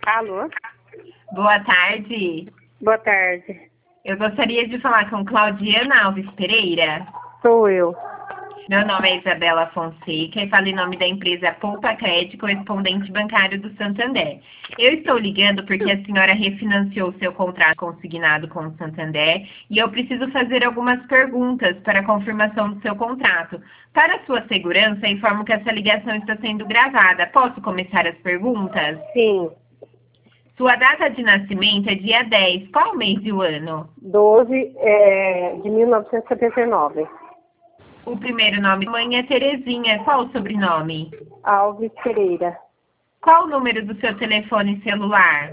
Alô? Boa tarde. Boa tarde. Eu gostaria de falar com Claudiana Alves Pereira. Sou eu. Meu nome é Isabela Fonseca e falo em nome da empresa Poupa Crédito, correspondente bancário do Santander. Eu estou ligando porque a senhora refinanciou seu contrato consignado com o Santander e eu preciso fazer algumas perguntas para a confirmação do seu contrato. Para sua segurança, informo que essa ligação está sendo gravada. Posso começar as perguntas? Sim. Sua data de nascimento é dia 10. Qual o mês e o ano? 12 de 1979. O primeiro nome da mãe é Terezinha. Qual o sobrenome? Alves Pereira. Qual o número do seu telefone celular?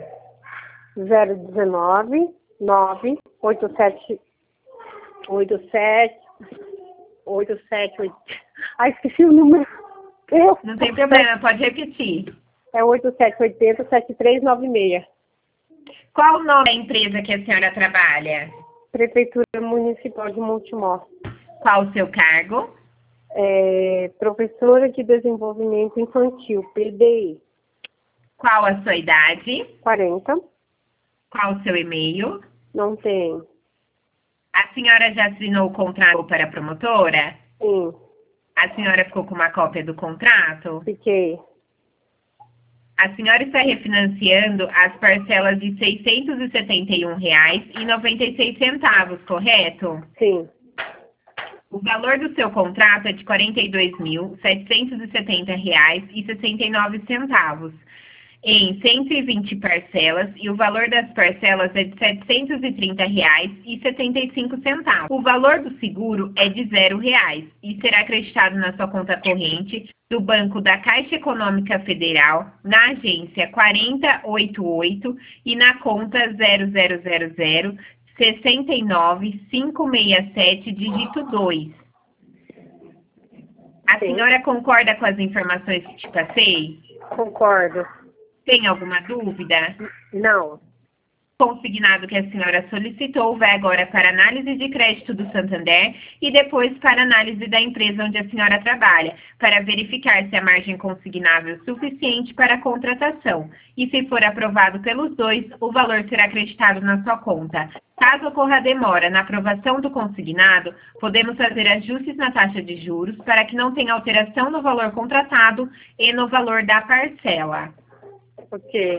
019 987 87 Ai, esqueci o número. Não tem problema, pode repetir. É 8780-7396. Qual o nome da empresa que a senhora trabalha? Prefeitura Municipal de Montemor. Qual o seu cargo? Professora de Desenvolvimento Infantil, PDI. Qual a sua idade? 40. Qual o seu e-mail? Não tem. A senhora já assinou o contrato para a promotora? Sim. A senhora ficou com uma cópia do contrato? Fiquei. A senhora está refinanciando as parcelas de R$ 671,96, correto? Sim. O valor do seu contrato é de R$ 42.770,69 em 120 parcelas e o valor das parcelas é de R$ 730,75. O valor do seguro é de R$ 0 e será acreditado na sua conta corrente do Banco da Caixa Econômica Federal, na agência 4088 e na conta 000069567, dígito 2. A Sim. senhora concorda com as informações que te passei? Concordo. Tem alguma dúvida? Não. Consignado que a senhora solicitou vai agora para análise de crédito do Santander e depois para análise da empresa onde a senhora trabalha, para verificar se a margem consignável é suficiente para a contratação. E se for aprovado pelos dois, o valor será acreditado na sua conta. Caso ocorra demora na aprovação do consignado, podemos fazer ajustes na taxa de juros para que não tenha alteração no valor contratado e no valor da parcela. Ok.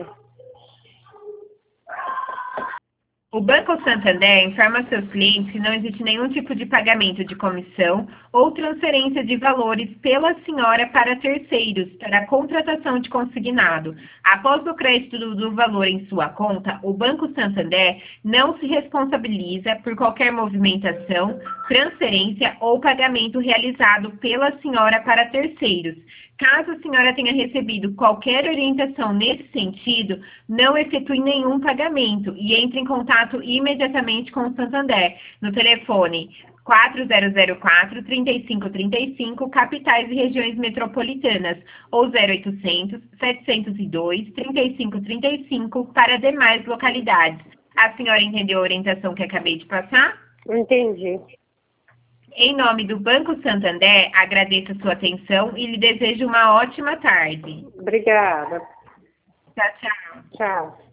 O Banco Santander informa aos seus clientes que não existe nenhum tipo de pagamento de comissão ou transferência de valores pela senhora para terceiros para a contratação de consignado. Após o crédito do valor em sua conta, o Banco Santander não se responsabiliza por qualquer movimentação, transferência ou pagamento realizado pela senhora para terceiros. Caso a senhora tenha recebido qualquer orientação nesse sentido, não efetue nenhum pagamento e entre em contato imediatamente com o Santander no telefone 4004-3535, capitais e regiões metropolitanas, ou 0800-702-3535 para demais localidades. A senhora entendeu a orientação que acabei de passar? Entendi. Em nome do Banco Santander, agradeço a sua atenção e lhe desejo uma ótima tarde. Obrigada. Tchau, tchau. Tchau.